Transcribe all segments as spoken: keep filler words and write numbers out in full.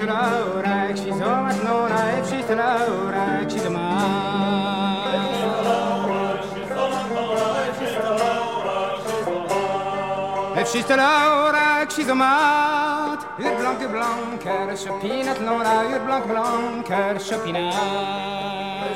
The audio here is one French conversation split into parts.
to Laura, she's all at Nora, if she's to Laura, she's a man. If she's to Laura, she's a man. Ur blanke blanker, chopinat Laura, ur blanke blanker, chopinat.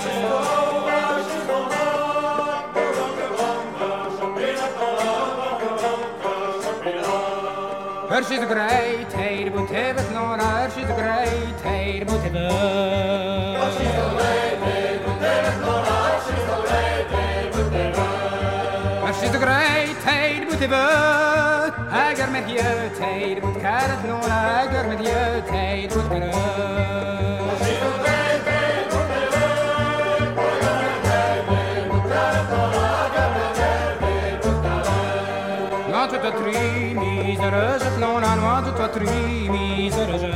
Her she's a great hair, but heaven Laura, her she's a great hair, but heaven. Her she's a great hair, but heaven Laura, her she's a great hair, but heaven. Her she's a great hair, but heaven. Agar med jöt hair, but karat Laura, agar med jöt hair, but karat. Her she's a great hair, but heaven. Agar med jöt hair, but karat Laura, agar med jöt hair, but karat. Not to the tree, misereuse. Non a moi de toi tri misereuse.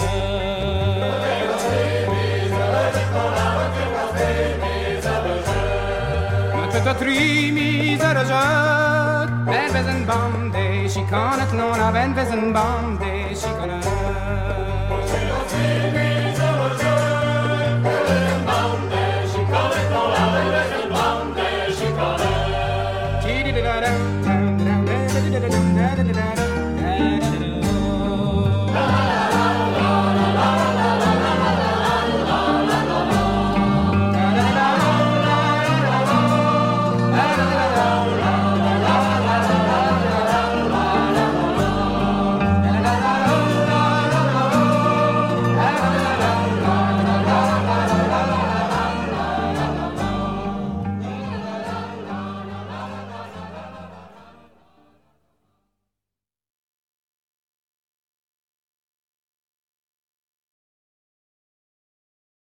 De toi tri misereuse. Ben wezen bande, she kan het non a ben wezen bande, she kan het.